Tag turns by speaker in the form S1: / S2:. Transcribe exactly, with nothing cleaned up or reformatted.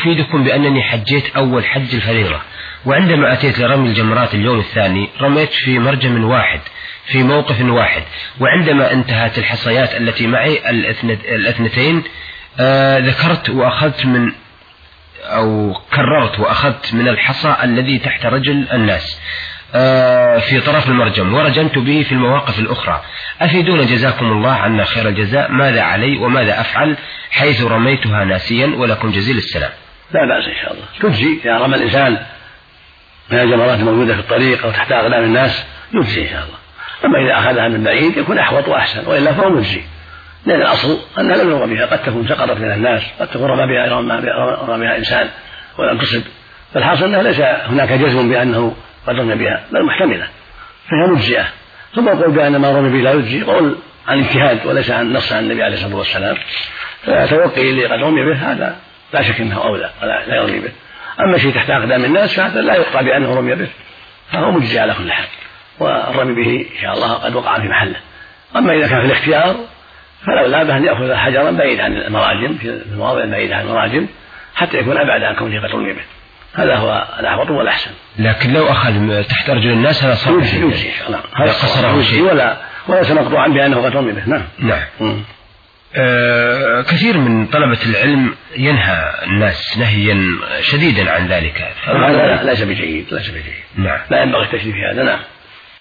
S1: أفيدكم بأنني حجيت أول حج الفريضة، وعندما أتيت لرمي الجمرات اليوم الثاني رميت في مرجم واحد في موقف واحد، وعندما انتهت الحصيات التي معي الاثنتين آه ذكرت وأخذت من أو كررت وأخذت من الحصى الذي تحت رجل الناس آه في طرف المرجم ورجمت به في المواقف الأخرى. أفيدون جزاكم الله عنا خير الجزاء، ماذا علي وماذا أفعل حيث رميتها ناسيا؟ ولكم جزيل السلام.
S2: لا بأس إن شاء الله، تجزي إذا رمى الإنسان من الجمرات الموجودة في الطريق أو تحت أقدام الناس يجزي إن شاء الله. أما إذا أخذها من بعيد يكون أحوط وأحسن، وإلا فهو مجزي، لأن الأصل أنها لم يرمى بها، قد تكون سقطت من الناس، قد تكون رمى بها رمى بها إنسان ولم تصب، فالحاصل أنه ليس هناك جزم بأنه قد رمى بها بل محتملة، فهي مجزئة. ثم يقول بأن ما رمى به لا يجزي قول عن اجتهاد وليس عن نص عن النبي عليه الصلاة والسلام، فتوقي اللي قد رمي به هذا لا شك أنه أولى لا يرمي به. أما شيء تحت أقدام الناس فهذا لا يقطع بأنه رمي به، فهو مجزي على كل حال، والرمي به إن شاء الله قد وقع في محله. أما إذا كان في الاختيار فلولا بأن يأخذ حجرا بعيد عن المراجم في المواضع بعيدة عن المراجم حتى يكون أبعد عن كونه قد رمي به، هذا هو الأحوط والأحسن.
S1: لكن لو أخذ تحت أرجل الناس هذا صار
S2: يجزي يجزي نعم، هذا قصره شيء ولا وليس مقطوعا بأنه قد رمي به. نعم
S1: نعم. آه كثير من طلبة العلم ينهى الناس نهيا شديدا عن ذلك،
S2: هذا ليس بجيد ليس بجيد.
S1: نعم.
S2: لا ينبغي التشريف في هذا. نعم.